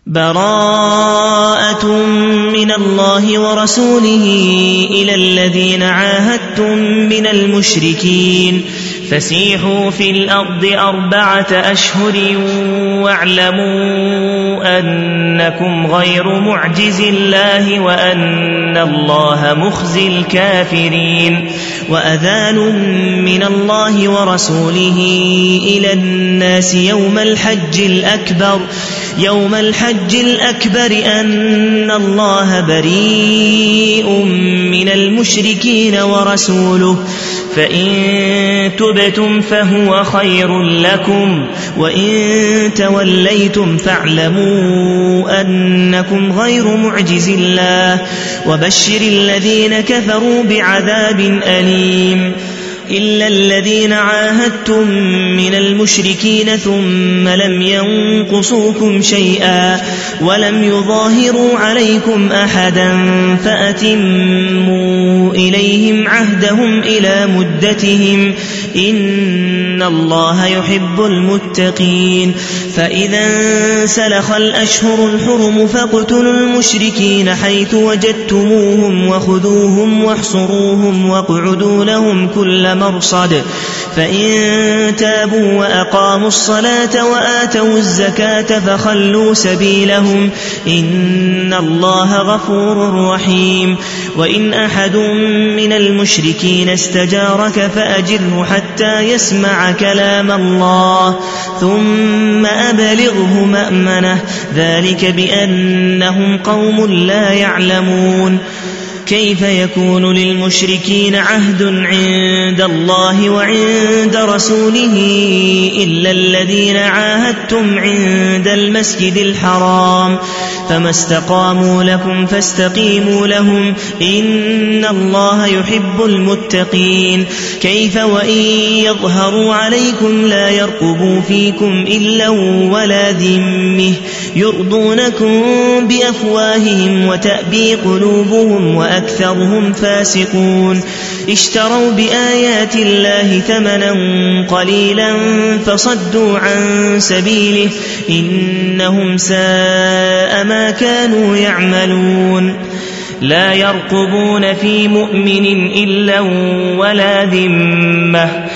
براءة من الله ورسوله إلى الذين عاهدتم من المشركين فسيحوا في الأرض 4 أشهر واعلموا أنكم غير معجز الله وأن الله مخزي الكافرين وأذان من الله ورسوله إلى الناس يوم الحج الأكبر أن الله بريء من المشركين ورسوله فإن تبتم فهو خير لكم وإن توليتم فاعلموا أنكم غير معجز الله وبشر الذين كفروا بعذاب أليم إلا الذين عاهدتم من المشركين ثم لم ينقصوكم شيئا ولم يظاهروا عليكم أحدا فأتموا إليهم عهدهم إلى مدتهم إن الله يحب المتقين فإذا انسلخ الأشهر الحرم فاقتلوا المشركين حيث وجدتموهم وخذوهم واحصروهم واقعدوا لهم كل مرصد فإن تابوا وأقاموا الصلاة وآتوا الزكاة فخلوا سبيلهم إن الله غفور رحيم وإن أحد من المشركين استجارك فأجره حتى يسمع كلام الله ثم أبلغه مأمنه ذلك بأنهم قوم لا يعلمون كيف يكون للمشركين عهد عند الله وعند رسوله إلا الذين عاهدتم عند المسجد الحرام فما استقاموا لكم فاستقيموا لهم إن الله يحب المتقين كيف وإن يظهروا عليكم لا يرقبوا فيكم إلا ولا ذمة يرضونكم بأفواههم وتأبي قلوبهم وأكثرهم فاسقون اشتروا بآيات الله ثمنا قليلا فصدوا عن سبيله إنهم ساء ما كانوا يعملون لا يرقبون في مؤمن إلا ولا ذمة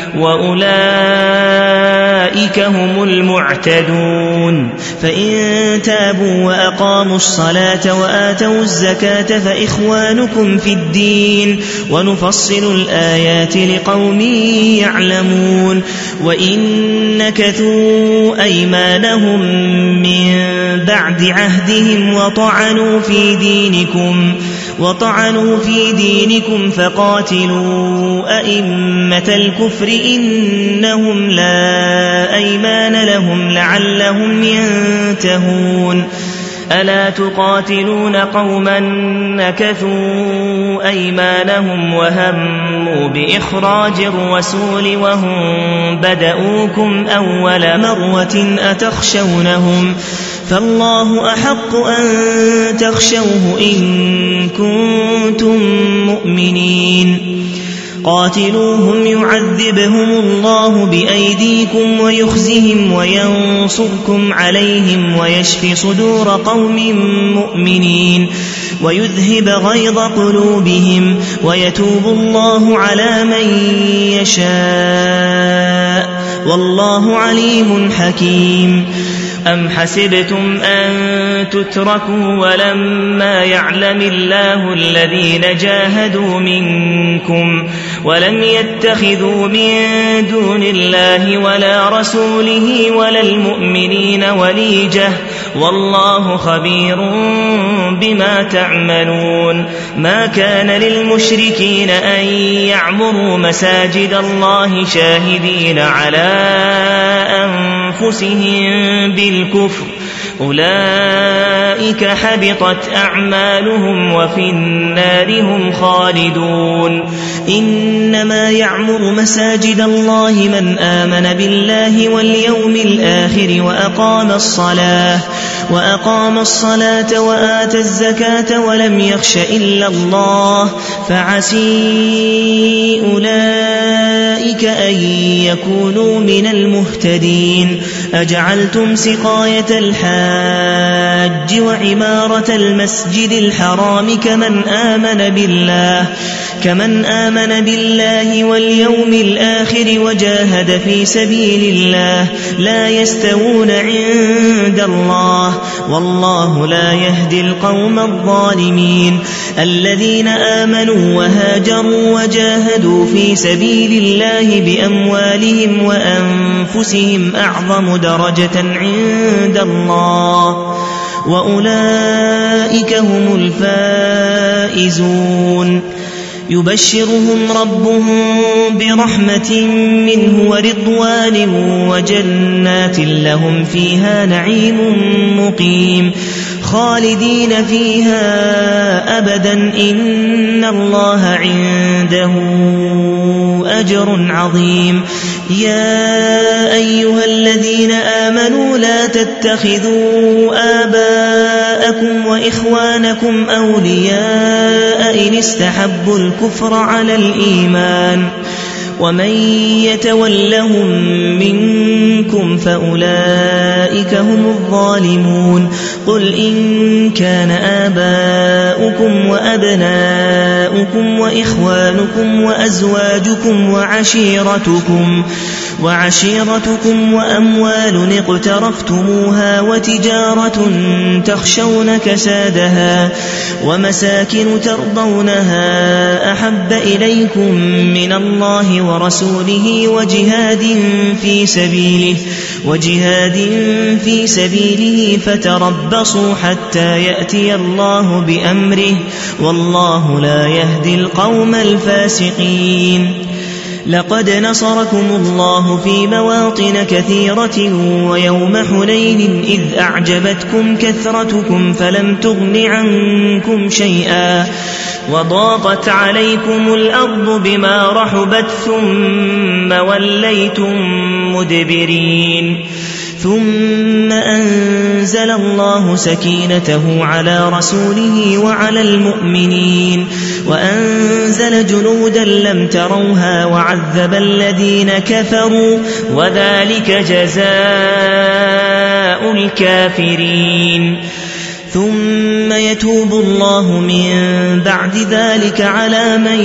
وأولئك هم المعتدون فإن تابوا وأقاموا الصلاة وآتوا الزكاة فإخوانكم في الدين ونفصل الآيات لقوم يعلمون وإن نكثوا أيمانهم من بعد عهدهم وطعنوا في دينكم فقاتلوا أئمة الكفر إنهم لا أيمان لهم لعلهم ينتهون ألا تقاتلون قوما نكثوا أيمانهم وهموا بإخراج الرسول وهم بدؤوكم أول مرة أتخشونهم فالله أحق أن تخشوه إن كنتم مؤمنين قاتلوهم يعذبهم الله بأيديكم ويخزهم وينصركم عليهم ويشفي صدور قوم مؤمنين ويذهب غيظ قلوبهم ويتوب الله على من يشاء والله عليم حكيم أم حسبتم أن تتركوا ولما يعلم الله الذين جاهدوا منكم ولم يتخذوا من دون الله ولا رسوله ولا المؤمنين وليجة والله خبير بما تعملون ما كان للمشركين أن يعمروا مساجد الله شاهدين على أنفسهم بالكفر أولئك حبطت أعمالهم وفي النار هم خالدون إنما يعمر مساجد الله من آمن بالله واليوم الآخر وأقام الصلاة وآتى الزكاة ولم يخش إلا الله فعسي أولئك أن يكونوا من المهتدين أجعلتم سقاية الحاج وعمارة المسجد الحرام كمن آمن بالله واليوم الآخر وجاهد في سبيل الله لا يستوون عند الله والله لا يهدي القوم الظالمين. الذين آمنوا وهاجروا وجاهدوا في سبيل الله بأموالهم وأنفسهم أعظم درجة عند الله وأولئك هم الفائزون. يبشرهم ربهم برحمة منه ورضوان وجنات لهم فيها نعيم مقيم خالدين فيها أبدا إن الله عنده أجر عظيم. يا أيها الذين آمنوا لا تتخذوا آباءكم وإخوانكم أولياء إن استحبوا الكفر على الإيمان ومن يتولهم منكم فأولئك هم الظالمون. قل إن كان آباؤكم وأبناؤكم وإخوانكم وأزواجكم وعشيرتكم وأموال اقترفتموها وتجارة تخشون كسادها ومساكن ترضونها أحب إليكم من الله ورسوله وجهاد في سبيله فتربصوا حتى يأتي الله بأمره والله لا يهدي القوم الفاسقين. لقد نصركم الله في مواطن كثيرة ويوم حنين إذ أعجبتكم كثرتكم فلم تغن عنكم شيئا وضاقت عليكم الأرض بما رحبت ثم وليتم مدبرين. ثم أنزل الله سكينته على رسوله وعلى المؤمنين وأنزل جنودا لم تروها وعذب الذين كفروا وذلك جزاء الكافرين. ثم يتوب الله من بعد ذلك على من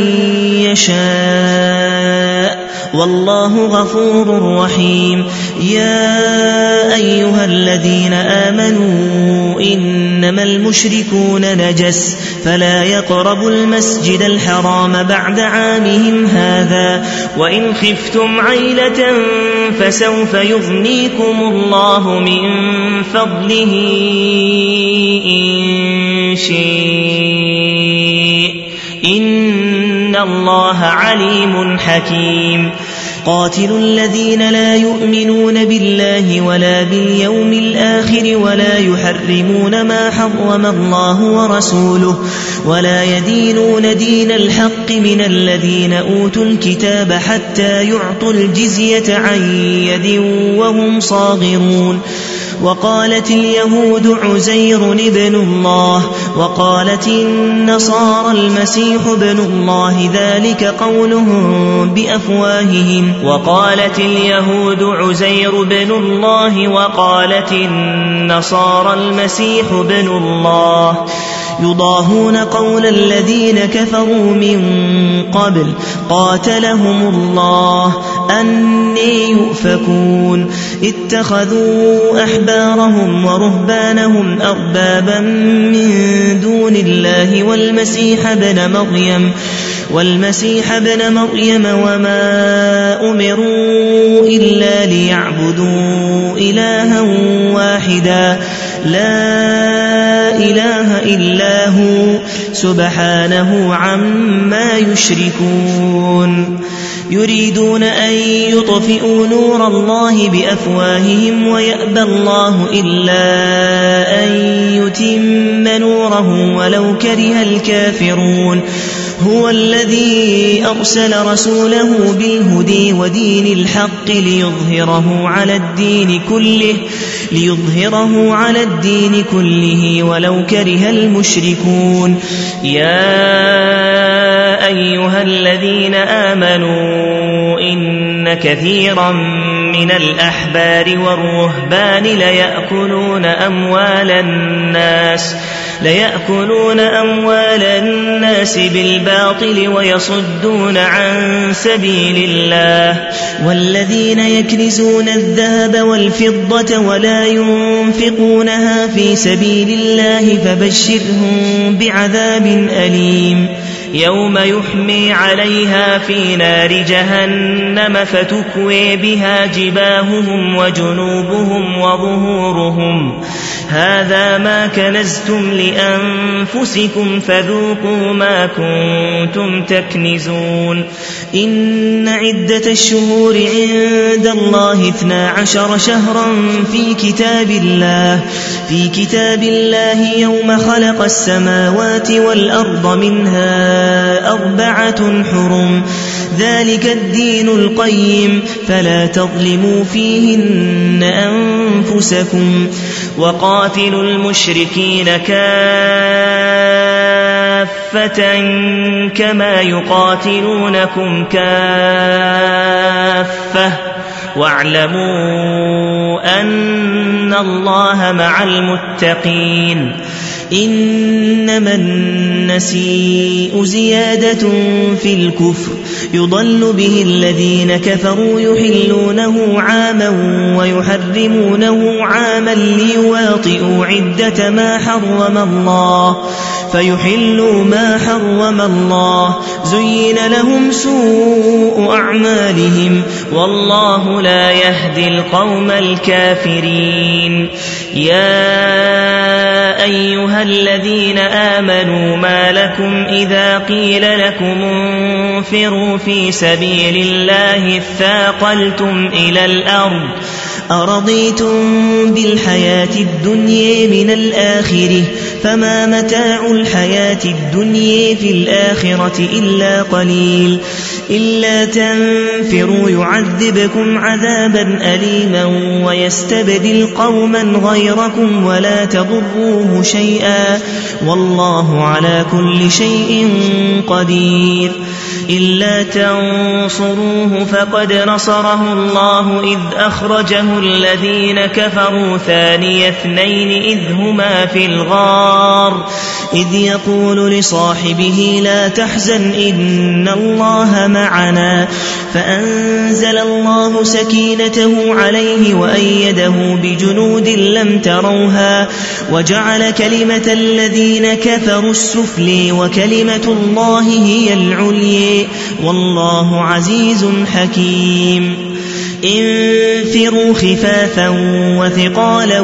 يشاء والله غفور رحيم. يا أيها الذين آمنوا إنما المشركون نجس فلا يقربوا المسجد الحرام بعد عامهم هذا وإن خفتم عيلة فسوف يغنيكم الله من فضله إن شاء إن الله عليم حكيم. قاتلوا الذين لا يؤمنون بالله ولا باليوم الآخر ولا يحرمون ما حرم الله ورسوله ولا يدينون دين الحق من الذين أوتوا الكتاب حتى يعطوا الجزية عن يد وهم صاغرون. وقالت اليهود عزير ابن الله وقالت النصارى المسيح ابن الله ذلك قولهم بأفواههم. وقالت اليهود عزير ابن الله وقالت النصارى المسيح ابن الله يضاهون قول الذين كفروا من قبل قاتلهم الله أني يؤفكون. اتخذوا أحبارهم ورهبانهم أربابا من دون الله والمسيح ابن مريم وما أمروا إلا ليعبدوا إلها واحدا لا إله إلا هو سبحانه عما يشركون. يريدون أن يطفئوا نور الله بأفواههم ويأبى الله إلا أن يتم نوره ولو كره الكافرون. هو الذي أرسل رسوله بالهدى ودين الحق ليظهره على الدين كله ليظهره على الدين كله ولو كره المشركون. يا أيها الذين آمنوا إن كثيرا من الأحبار والرهبان ليأكلون أموال الناس بالباطل ويصدون عن سبيل الله. والذين يكنزون الذهب والفضة ولا ينفقونها في سبيل الله فبشرهم بعذاب أليم يوم يحمي عليها في نار جهنم فتكوي بها جباههم وجنوبهم وظهورهم هذا ما كنزتم لأنفسكم فذوقوا ما كنتم تكنزون. إن عدة الشهور عند الله 12 شهرا في كتاب الله يوم خلق السماوات والأرض منها 4 حرم ذلك الدين القيم فلا تظلموا فيهن أنفسكم. وقاتلوا المشركين كافة كما يقاتلونكم كافة واعلموا أن الله مع المتقين. إنما النسيء زيادة في الكفر يضل به الذين كفروا يحلونه عاما ويحرمونه عاما ليواطئوا عدة ما حرم الله فيحلوا ما حرم الله زين لهم سوء أعمالهم والله لا يهدي القوم الكافرين. يا أيها الذين آمنوا ما لكم إذا قيل لكم انفروا في سبيل الله اثاقلتم إلى الأرض أرضيتم بالحياة الدنيا من الآخرة فما متاع الحياة الدنيا في الآخرة إلا قليل. إلا تنفروا يعذبكم عذابا أليما ويستبدل قوما غيركم ولا تضروه شيئا والله على كل شيء قدير. إلا تنصروه فقد نصره الله إذ أخرجه الذين كفروا ثاني اثنين إذ هما في الغار إذ يقول لصاحبه لا تحزن إن الله معنا فأنزل الله سكينته عليه وأيده بجنود لم تروها وجعل كلمة الذين كفروا السفلي وكلمة الله هي العليا والله عزيز حكيم. انفروا خفافا وثقالا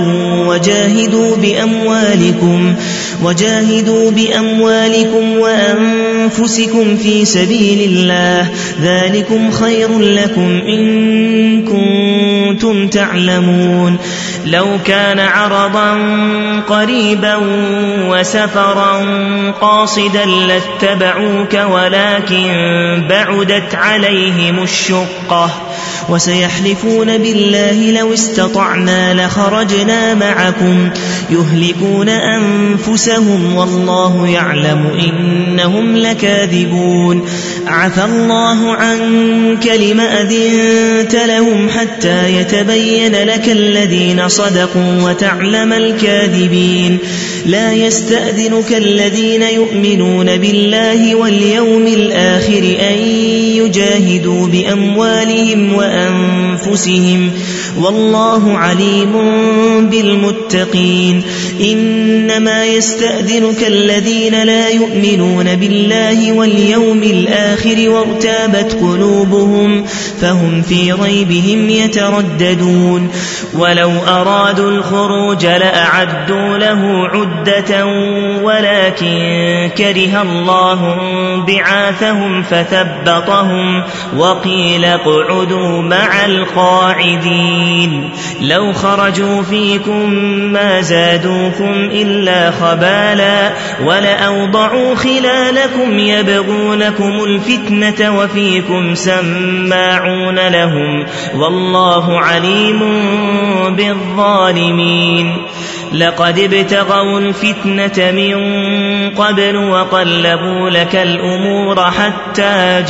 وجاهدوا بأموالكم وأنفسكم في سبيل الله ذلكم خير لكم إن كنتم تعلمون. لو كان عرضا قريبا وسفرا قاصدا لاتبعوك ولكن بعدت عليهم الشقة وسيحلفون بالله لو استطعنا لخرجنا معكم يهلكون أنفسهم والله يعلم إنهم لكاذبون. عفى الله عنك لم أذنت لهم حتى يتبين لك الذين صدقوا وتعلم الكاذبين. لا يستأذنك الذين يؤمنون بالله واليوم الآخر أن يجاهدوا بأموالهم وأنفسهم والله عليم بالمتقين. إنما يستأذنك الذين لا يؤمنون بالله واليوم الآخر وارتابت قلوبهم فهم في ريبهم يترددون. ولو أرادوا الخروج لأعدوا له عدة مودة ولكن كره الله بعاثهم فثبطهم وقيل اقعدوا مع القاعدين لو خرجوا فيكم ما زادوكم إلا خبالا ولأوضعوا خلالكم يبغونكم الفتنة وفيكم سماعون لهم والله عليم بالظالمين لقد ابتغوا الفتنة من قبل وقلبوا لك الأمور حتى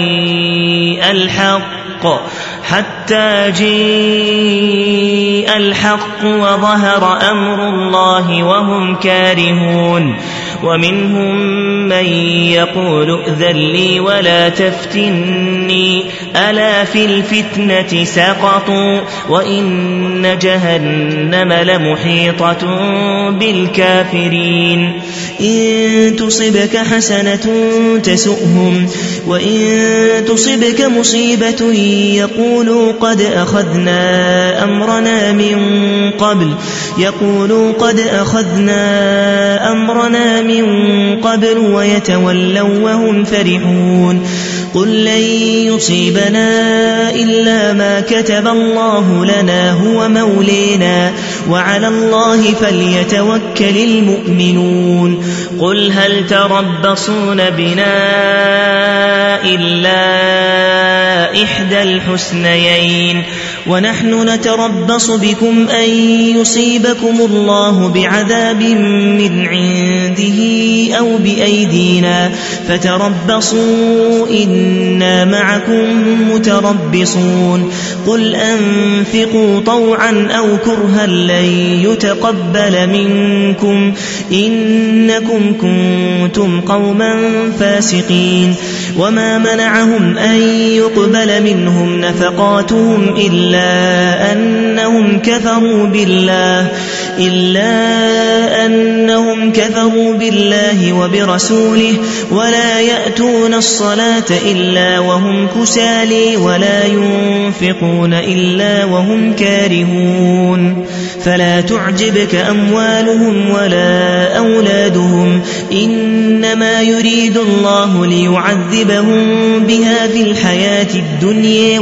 جيء الحق وظهر أمر الله وهم كارهون ومنهم من يقول ائذن لي ولا تفتني ألا في الفتنة سقطوا وإن جهنم لمحيطة بالكافرين إن تصبك حسنة تسؤهم وإن تصبك مصيبة يقولوا قد أخذنا أمرنا من قبل ويتولوا وهم فرحون قل لن يصيبنا إلا ما كتب الله لنا هو مولينا وعلى الله فليتوكل المؤمنون قل هل تربصون بنا إلا إحدى الحسنيين ونحن نتربص بكم أن يصيبكم الله بعذاب من عنده أو بأيدينا فتربصوا إنا معكم متربصون قل أنفقوا طوعا أو كرها لن يتقبل منكم إنكم كنتم قوما فاسقين وما منعهم أن يقبل منهم نفقاتهم إلا أنهم كفروا بالله وبرسوله ولا يأتون الصلاة إلا وهم كسالى ولا ينفقون إلا وهم كارهون فلا تعجبك أموالهم ولا أولادهم إنما يريد الله ليعذبهم بها في الحياة الدنيا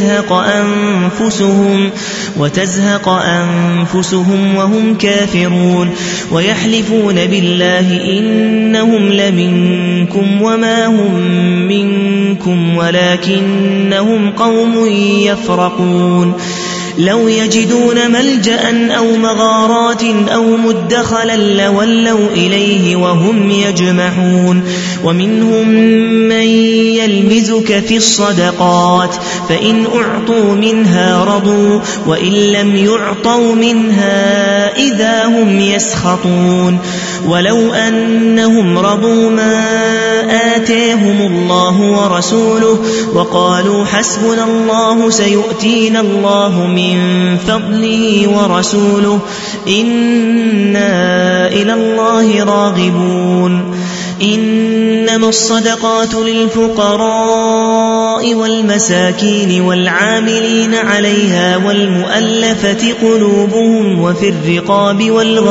وتزهق أنفسهم وهم كافرون ويحلفون بالله إنهم لمنكم وما هم منكم ولكنهم قوم يفرقون لو يجدون ملجأ أو مغارات أو مدخلا لولوا إليه وهم يجمحون ومنهم من يلمزك في الصدقات فإن أعطوا منها رضوا وإن لم يعطوا منها إذا هم يسخطون ولو أنهم رضوا ما آتاهم الله ورسوله وقالوا حسبنا الله سيؤتينا الله من فضله ورسوله إنا إلى الله راغبون إنما الصدقات للفقراء والمساكين والعاملين عليها والمؤلفة قلوبهم وفي الرقاب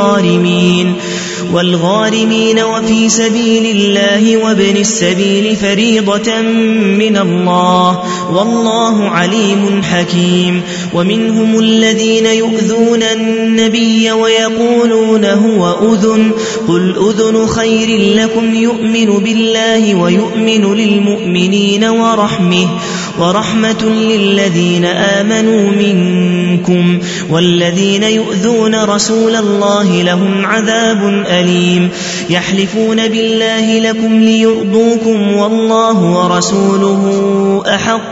والغارمين وفي سبيل الله وابن السبيل فريضة من الله والله عليم حكيم ومنهم الذين يؤذون النبي ويقولون هو أذن قل أذن خير لكم يؤمن بالله ويؤمن للمؤمنين ورحمة للذين آمنوا منكم والذين يؤذون رسول الله لهم عذاب أليم يحلفون بالله لكم ليرضوكم والله ورسوله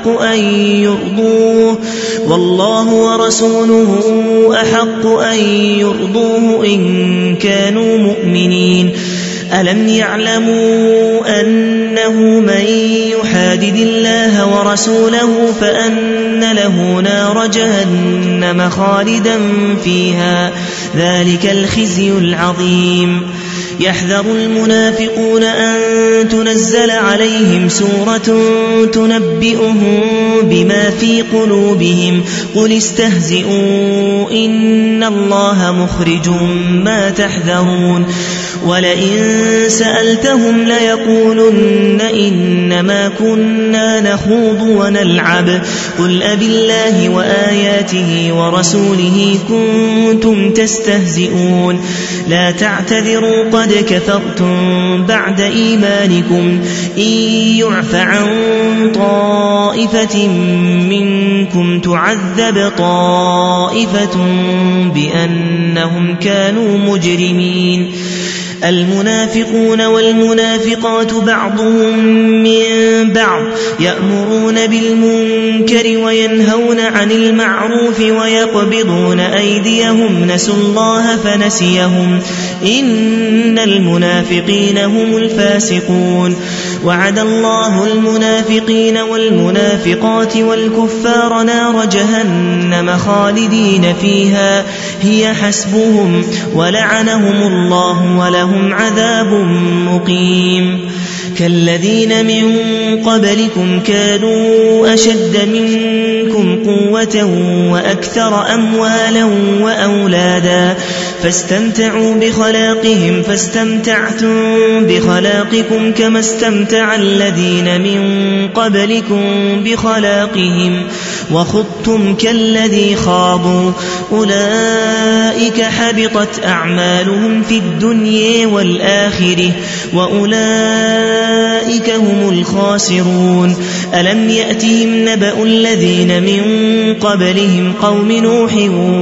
أحق أن يرضوه إن كانوا مؤمنين ألم يعلموا أنه من يحادد الله ورسوله فأن له نار جهنم خالدا فيها ذلك الخزي العظيم يحذر المنافقون أن تنزل عليهم سورة تنبئهم بما في قلوبهم قل استهزئوا إن الله مخرج ما تحذرون ولئن سألتهم ليقولن إنما كنا نخوض ونلعب قل أبالله وآياته ورسوله كنتم تستهزئون لا تعتذروا قد كفرتم بعد إيمانكم إن يعف عن طائفة منكم تعذب طائفة بأنهم كانوا مجرمين المنافقون والمنافقات بعضهم من بعض يأمرون بالمنكر وينهون عن المعروف ويقبضون أيديهم نسوا الله فنسيهم إن المنافقين هم الفاسقون وعد الله المنافقين والمنافقات والكفار نار جهنم خالدين فيها هي حسبهم ولعنهم الله ولهم عذاب مقيم كالذين من قبلكم كانوا أشد منكم قوة وأكثر أموالا وأولادا فاستمتعوا بخلاقهم فاستمتعتم بخلاقكم كما استمتع الذين من قبلكم بخلاقهم وخضتم كالذي خاضوا أولئك حبطت أعمالهم في الدنيا والآخرة وأولئك هم الخاسرون ألم يأتهم نبأ الذين من قبلهم قوم نوح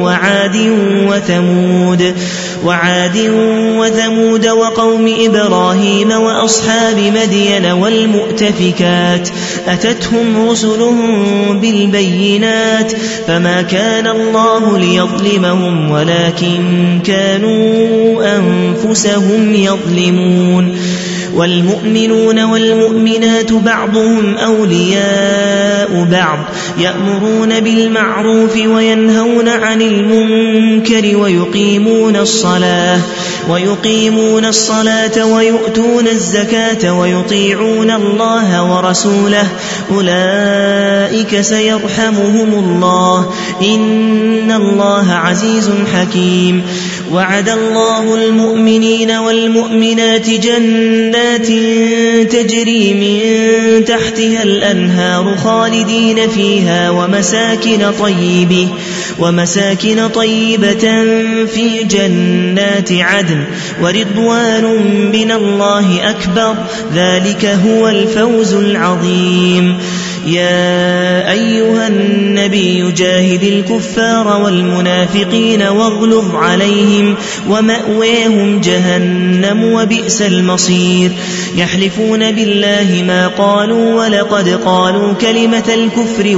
وعاد وثمود وقوم إبراهيم وأصحاب مدين والمؤتفكات أتتهم رسلهم بالبينات فما كان الله ليظلمهم ولكن كانوا أنفسهم يظلمون والمؤمنون والمؤمنات بعضهم أولياء بعض يأمرون بالمعروف وينهون عن المنكر ويقيمون الصلاة ويؤتون الزكاة ويطيعون الله ورسوله أولئك سيرحمهم الله إن الله عزيز حكيم وعد الله المؤمنين والمؤمنات جنات تجري من تحتها الأنهار خالدين فيها ومساكن طيبة في جنات عدن ورضوان من الله أكبر ذلك هو الفوز العظيم يا أيها النبي جاهد الكفار والمنافقين واغلظ عليهم ومأواهم جهنم وبئس المصير يحلفون بالله ما قالوا ولقد قالوا كلمة الكفر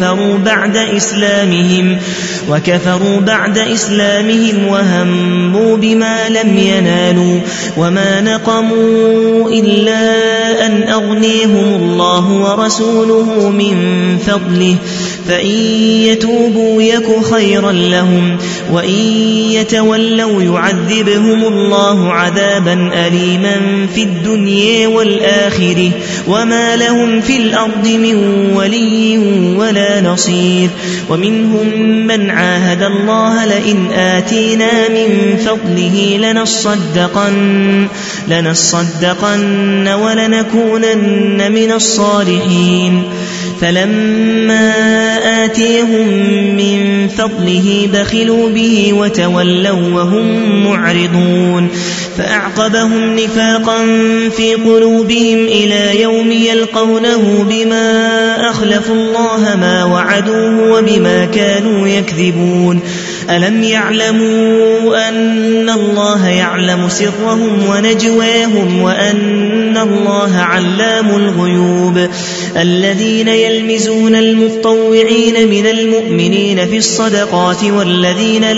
وكفروا بعد إسلامهم وهموا بما لم ينالوا وما نقموا إلا أن أغنيهم الله ورسوله من فضله فإن يتوبوا يك خيرا لهم وإن يتولوا يعذبهم الله عذابا أليما في الدنيا والآخرة وما لهم في الأرض من ولي ولا نصير ومنهم من عاهد الله لئن آتينا من فضله لنصدقن ولنكونن من الصالحين فلما آتيهم من فضله بخلوا به وتولوا وهم معرضون فأعقبهم نفاقا في قلوبهم إلى يوم يلقونه بما أخلفوا الله ما وعدوه وبما كانوا يكذبون ألم يعلموا أن الله يعلم سرهم ونجواهم وأن الله علام الغيوب الذين يلمزون المتطوعين من المؤمنين في الصدقات والذين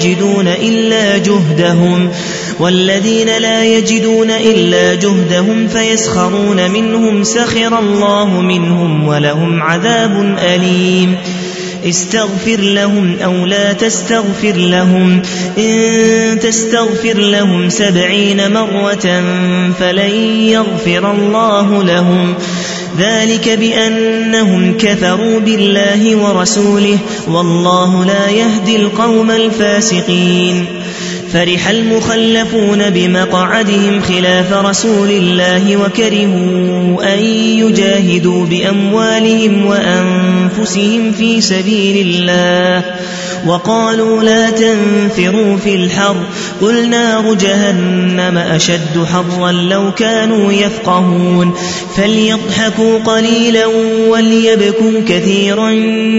لا يجدون إلا جهدهم فيسخرون منهم سخر الله منهم ولهم عذاب أليم استغفر لهم أو لا تستغفر لهم إن تستغفر لهم 70 مرة فلن يغفر الله لهم ذلك بأنهم كفروا بالله ورسوله والله لا يهدي القوم الفاسقين. فرح المخلفون بمقعدهم خلاف رسول الله وكرهوا أن يجاهدوا بأموالهم وأنفسهم في سبيل الله وقالوا لا تنفروا في الحر قل نار جهنم أشد حرا لو كانوا يفقهون فليضحكوا قليلا وليبكوا كثيرا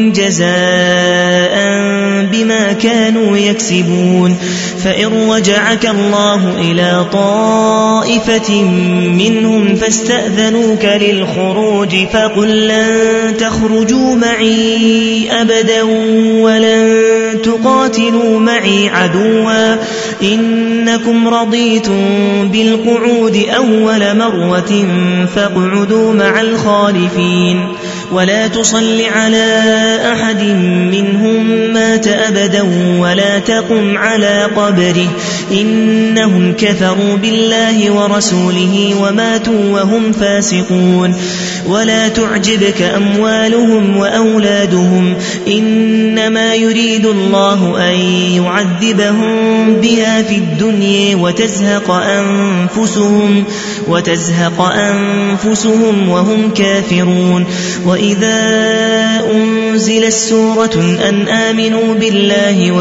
جزاء بما كانوا يكسبون. فإن رجعك الله إلى طائفة منهم فاستأذنوك للخروج فقل لن تخرجوا معي أبدا ولن تقاتلوا معي عدوا إنكم رضيتم بالقعود أول مرة فاقعدوا مع الخالفين ولا تصل على أحد منهم مات أبدا ولا تقم على قبره إنهم كفروا بالله ورسوله وماتوا وهم فاسقون. ولا تعجبك أموالهم وأولادهم إنما يريد الله أن يعذبهم بها في الدنيا وتزهق أنفسهم وهم كافرون. وإذا أنزلت سورة أن آمنوا بالله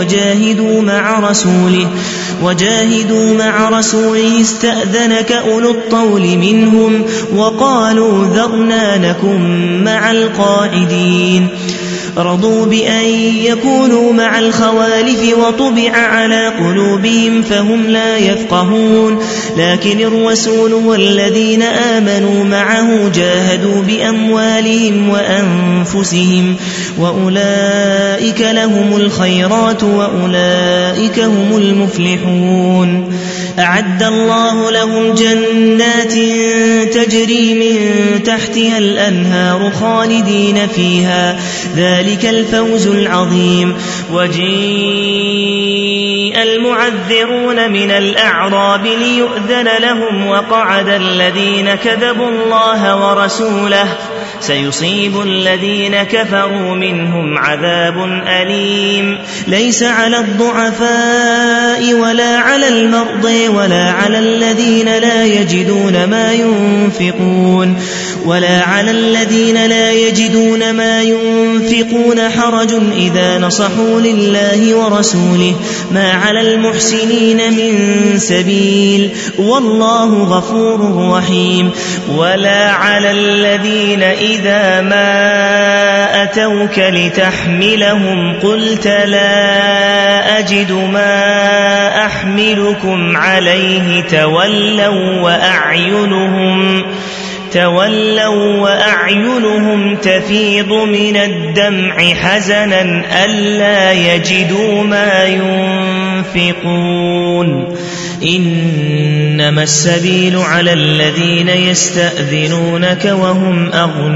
وجاهدوا مع رسوله استأذنك أولو الطول منهم وقالوا ذرنا نكن مع القاعدين. رضوا بأن يكونوا مع الخوالف وطبع على قلوبهم فهم لا يفقهون لكن الرسول والذين آمنوا معه جاهدوا بأموالهم وأنفسهم وأولئك لهم الخيرات وأولئك هم المفلحون. أعد الله لهم جنات تجري من تحتها الأنهار خالدين فيها ذلك الفوز العظيم. وجيء المعذرون من الأعراب ليؤذن لهم وقعد الذين كذبوا الله ورسوله سيصيب الذين كفروا منهم عذاب أليم. ليس على الضعفاء ولا على المرضى ولا على الذين لا يجدون ما ينفقون حرج إذا نصحوا لله ورسوله ما على المحسنين من سبيل والله غفور رحيم. ولا على الذين إذا ما أتوك لتحملهم قلت لا أجد ما أحملكم عليه تولوا وأعينهم تفيض من الدمع حزنا ألا يجدوا ما ينفقون. إنما السبيل على الذين يستأذنونك وهم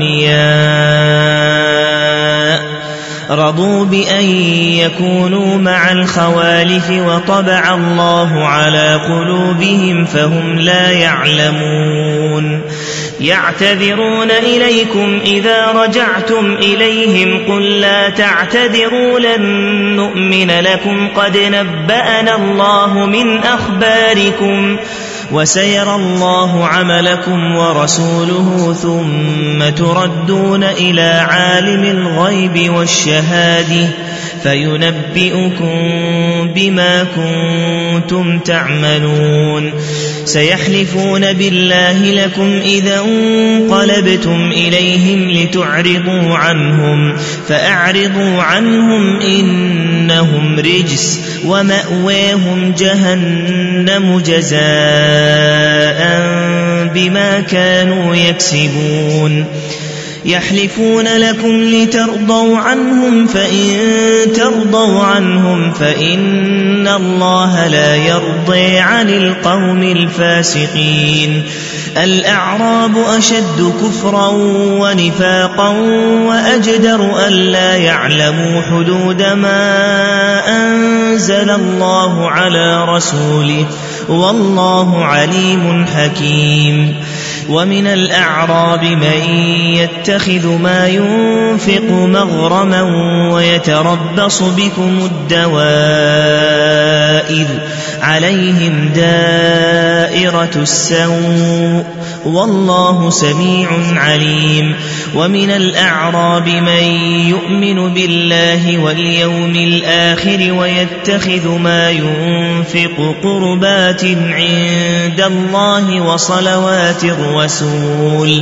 أغنياء رضوا بأن يكونوا مع الخوالف وطبع الله على قلوبهم فهم لا يعلمون. يعتذرون إليكم إذا رجعتم إليهم قل لا تعتذروا لن نؤمن لكم قد نبأنا الله من أخباركم وسيرى الله عملكم ورسوله ثم تردون إلى عالم الغيب والشهادة فينبئكم بما كنتم تعملون. سيحلفون بالله لكم إذا انقلبتم إليهم لتعرضوا عنهم فأعرضوا عنهم إنهم رجس ومأواهم جهنم جزاء بما كانوا يكسبون. يحلفون لكم لترضوا عنهم فإن ترضوا عنهم فإن الله لا يرضي عن القوم الفاسقين. الأعراب أشد كفرا ونفاقا وأجدر ألا يعلموا حدود ما أنزل الله على رسوله والله عليم حكيم. ومن الأعراب من يتخذ ما ينفق مغرما ويتربص بكم الدوائر عليهم دائرة السوء والله سميع عليم. ومن الأعراب من يؤمن بالله واليوم الآخر ويتخذ ما ينفق قربات عند الله وصلوات الرسول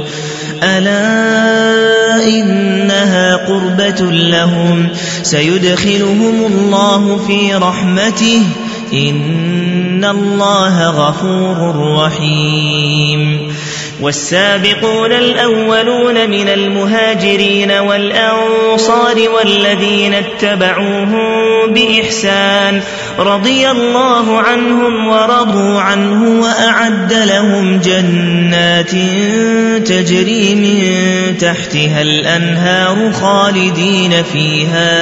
ألا إنها قربة لهم سيدخلهم الله في رحمته إن الله غفور رحيم. والسابقون الأولون من المهاجرين والأنصار والذين اتبعوهم بإحسان رضي الله عنهم ورضوا عنه وأعد لهم جنات تجري من تحتها الأنهار خالدين فيها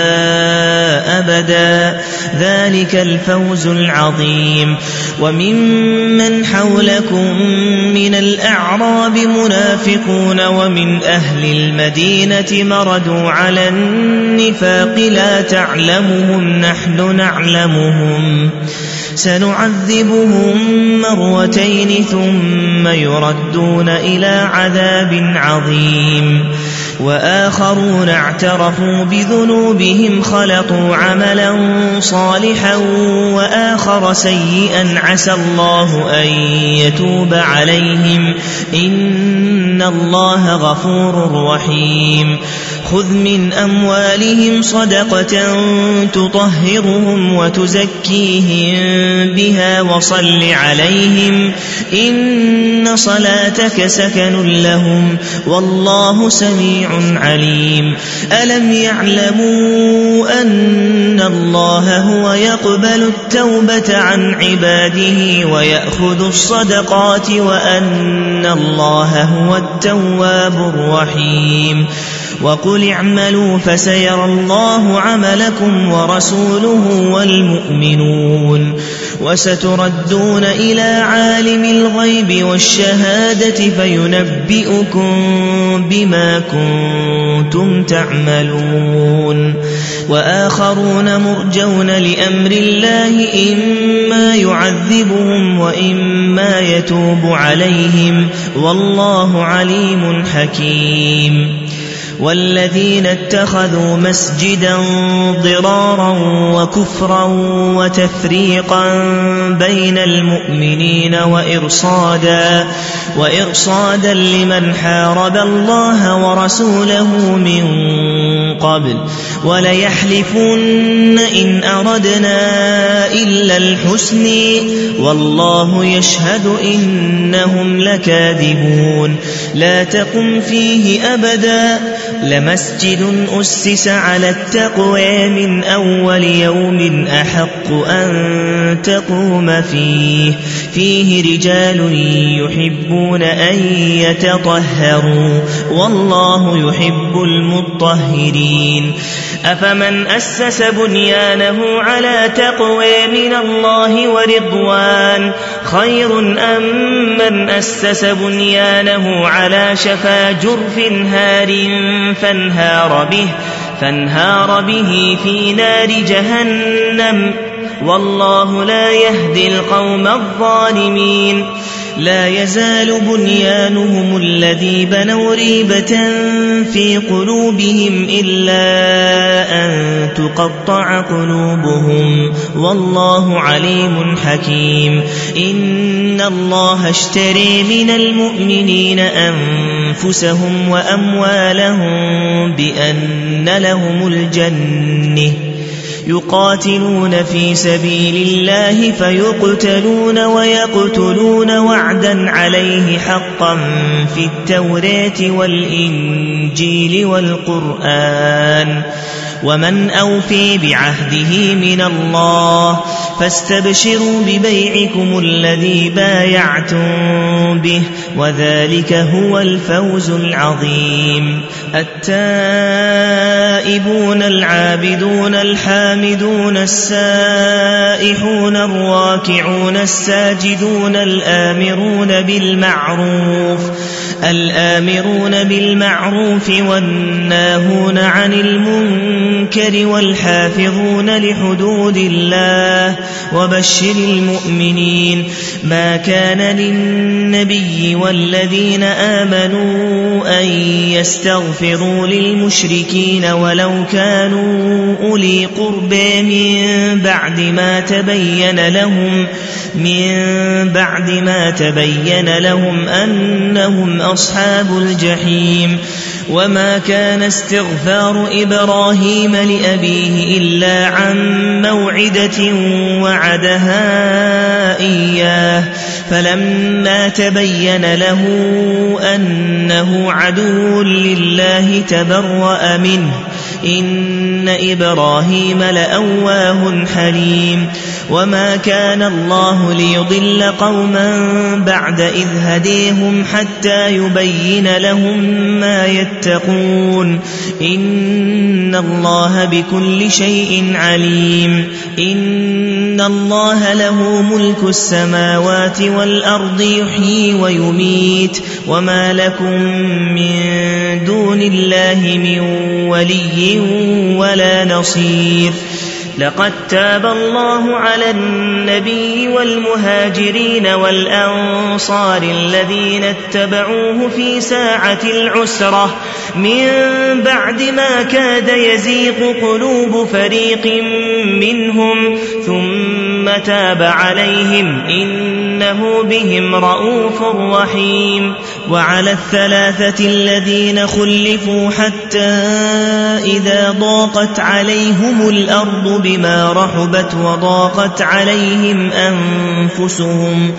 أبدا ذلك الفوز العظيم. وممن حولكم من الأعراب منافقون ومن أهل المدينة مردوا على النفاق لا تعلمهم نحن نعلمهم سنعذبهم مرتين ثم يردون إلى عذاب عظيم. وآخرون اعترفوا بذنوبهم خلطوا عملا صالحا وآخر سيئا عسى الله أن يتوب عليهم إن الله غفور رحيم. خذ من أموالهم صدقة تطهرهم وتزكيهم بها وصل عليهم إن صلاتك سكن لهم والله سميع عليم. ألم يعلموا أن الله هو يقبل التوبة عن عباده ويأخذ الصدقات وأن الله هو التواب الرحيم. وقل اعملوا فسيرى الله عملكم ورسوله والمؤمنون وستردون إلى عالم الغيب والشهادة فينبئكم بما كنتم تعملون. وآخرون مرجون لأمر الله إما يعذبهم وإما يتوب عليهم والله عليم حكيم. والذين اتخذوا مسجدا ضرارا وكفرا وتفريقا بين المؤمنين وإرصادا لمن حارب الله ورسوله من قبل وليحلفن إن أردنا إلا الحسن والله يشهد إنهم لكاذبون. لا تقم فيه أبدا لمسجد أسس على التقوى من أول يوم أحق أن تقوم فيه رجال يحبون أن يتطهروا والله يحب المطهرين. أفمن أسس بنيانه على تقوى من الله ورضوان خير أم من أسس بنيانه على شفا جرف هار فانهار به في نار جهنم والله لا يهدي القوم الظالمين. لا يزال بنيانهم الذي بنوا ريبة في قلوبهم إلا أن تقطع قلوبهم والله عليم حكيم. إن الله اشتري من المؤمنين أنفسهم وأموالهم بأن لهم الجنة يقاتلون في سبيل الله فيقتلون ويقتلون وعدا عليه حقا في التوراة والإنجيل والقرآن ومن أوفي بعهده من الله فاستبشروا ببيعكم الذي بايعتم به وذلك هو الفوز العظيم. التائبون العابدون الحامدون السائحون الراكعون الساجدون الآمرون بالمعروف والناهون عن المنكر والحافظون لحدود الله وبشر المؤمنين. ما كان للنبي والذين آمنوا أن يستغفروا للمشركين ولو كانوا أولي قربى من بعد ما تبين لهم أنهم أصحاب الجحيم. وما كان استغفار إبراهيم لأبيه إلا عن موعدة وعدها إياه فلما تبين له أنه عدو لله تبرأ منه إن إبراهيم لأواه حليم. وما كان الله ليضل قوما بعد إذ هديهم حتى يبين لهم ما يتقون إن الله بكل شيء عليم. إن الله له ملك السماوات والأرض يحيي ويميت وما لكم من دون الله من ولي ولا نصير. لقد تاب الله على النبي والمهاجرين والأنصار الذين اتبعوه في ساعة العسرة من بعد ما كاد يزيغ قلوب فريق منهم ثم تاب عليهم إنه بهم رءوف رحيم. وعلى الثلاثة الذين خلفوا حتى إذا ضاقت عليهم الأرض بما رحبت وضاقت عليهم أنفسهم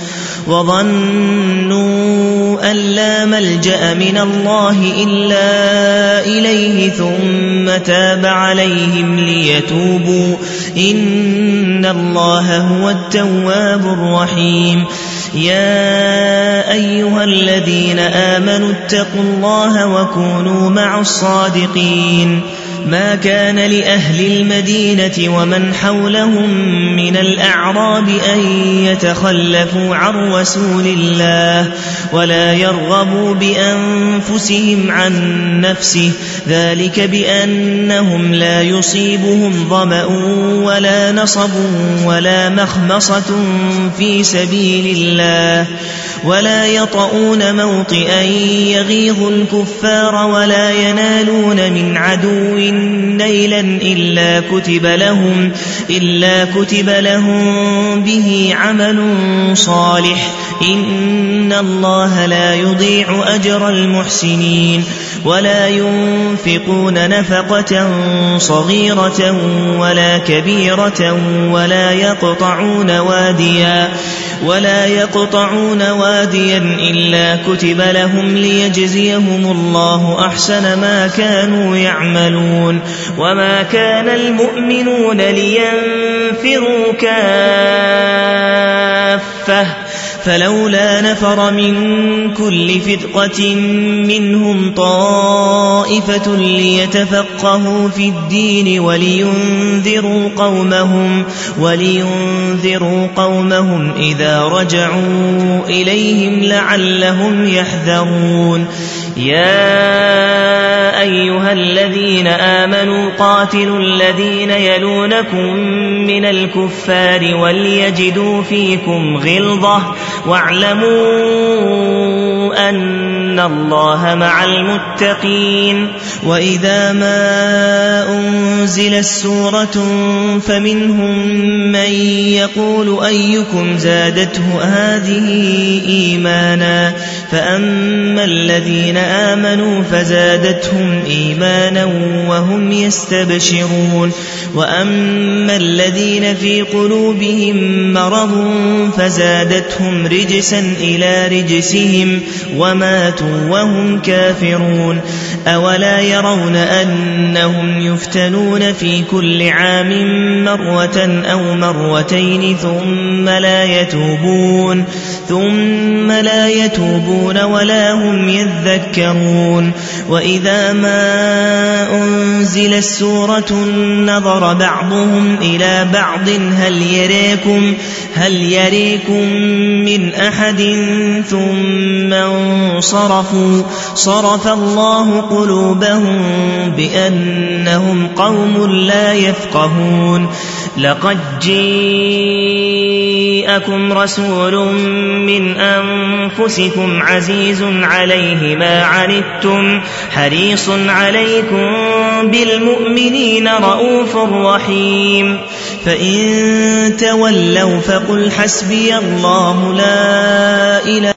وظنوا أن لا ملجأ من الله إلا إليه ثم تاب عليهم ليتوبوا إن الله هو التواب الرحيم. يا أيها الذين آمنوا اتقوا الله وكونوا مع الصادقين. ما كان لأهل المدينة ومن حولهم من الأعراب أن يتخلفوا عن رسول الله ولا يرغبوا بأنفسهم عن نفسه ذلك بأنهم لا يصيبهم ظمأ ولا نصب ولا مخمصة في سبيل الله ولا يطؤون موطئا يغيظ الكفار ولا ينالون من عدو نيلا إلا كتب لهم به عمل صالح إن الله لا يضيع أجر المحسنين. ولا ينفقون نفقة صغيرة ولا كبيرة ولا يقطعون واديا إلا كتب لهم ليجزيهم الله أحسن ما كانوا يعملون. وما كان المؤمنون لينفروا كافة فلولا نفر من كل فرقة منهم طائفة ليتفقهوا في الدين ولينذروا قومهم إذا رجعوا إليهم لعلهم يحذرون. يا أيها الذين آمنوا قاتلوا الذين يلونكم من الكفار وليجدوا فيكم غلظة واعلموا أن الله مع المتقين. وإذا ما أنزلت سورة فمنهم من يقول أيكم زادته هذه إيمانا فأما الذين آمنوا فزادتهم إيمانا وهم يستبشرون وأما الذين في قلوبهم مرض فزادتهم رجسا إلى رجسهم وماتوا وهم كافرون أولا يرون أنهم يفتنون في كل عام مرة أو مرتين ثم لا يتوبون ولا هم يذكرون وإذا ما أنزلت سورة نظر بعضهم إلى بعض هل يريكم من أحد ثم انصرفوا صرف الله قلوبهم بأنهم قوم لا يفقهون لقد جاءكم رسول من أنفسكم عزيز عليه ما عنتم حريص عليكم بالمؤمنين رؤوف رحيم فإن تولوا فقل حسبي الله لا إله